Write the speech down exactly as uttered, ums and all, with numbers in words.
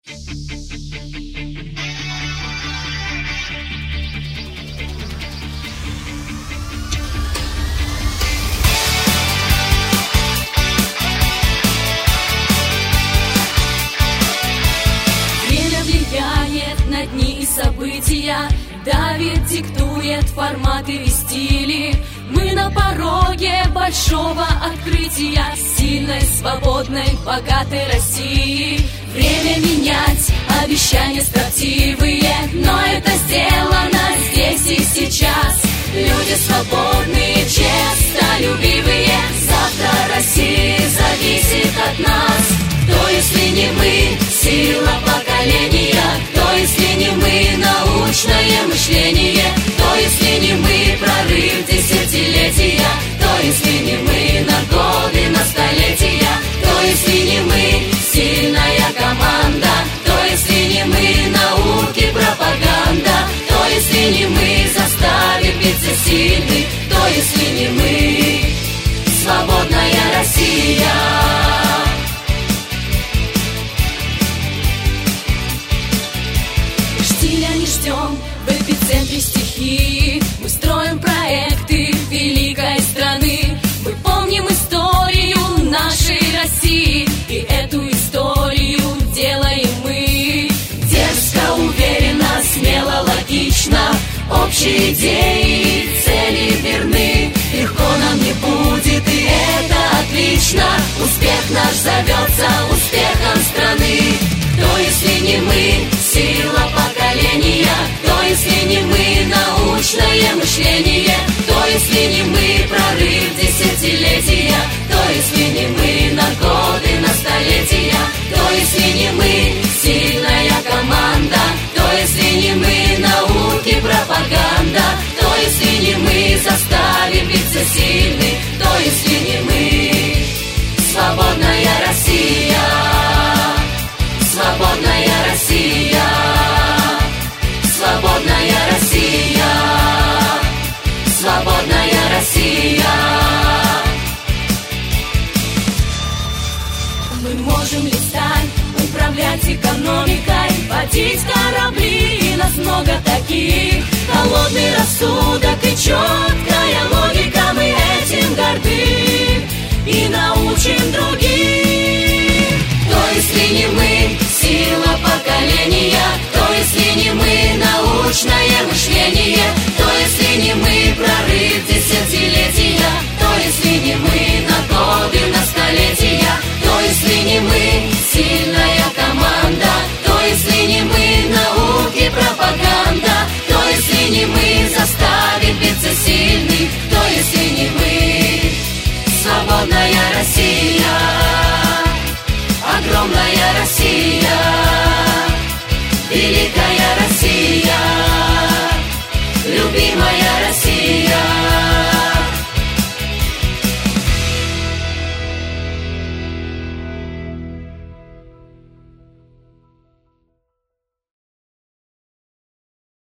Время влияет на дни и события, давит, диктует форматы и стили. Мы на пороге большого открытия сильной, свободной, богатой России. Время менять, обещания строптивые, но это сделано здесь и сейчас. Люди свободные, честолюбивые, завтра Россия зависит от нас. Кто, если не мы, сила поколения? Кто, если не мы, научное мышление? Кто, если не мы, прорыв десятилетия? Кто, если не мы, на годы, на столетия? Кто, если не мы, сильная команда? Кто, если не мы, науки, пропаганда? Кто, если не мы, заставим биться сильных? Кто, если не мы, свободная Россия? Штиля не ждем в эпицентре стихии. Мы строим проекты великой страны. Мы помним историю нашей России, и эту историю делаем мы. Дерзко, уверенно, смело, логично. Общие идеи, цели верны. Легко нам не будет, и это отлично. Успех наш зовется успехом страны. Кто, если не мы, сила поколения? Кто, если не мы, научное мышление? Кто, если не мы, прорыв десятилетия? Кто, если не мы, на годы, на столетия? Кто, если не мы, сильная команда? Кто, если не мы, науки, пропаганда? Кто, если не мы, заставим биться сильных? Кто, если не мы, свободная Россия? Свободная Россия, свободная Россия, свободная Россия. Мы можем летать, управлять экономикой, водить корабли, и нас много таких. Холодный рассудок и четкая логика, мы этим горды и научим других. Кто, если не мы, сила поколения? Кто, если не мы, научное мышление? Кто, если не мы, прорыв десятилетия? Кто, если не мы, на годы, на столетия? Кто, если не мы, сильная команда? Кто, если не мы, науки, пропаганда? Кто, если не мы, заставим биться сильных? Кто, если не мы, свободная Россия? Огромная Россия, великая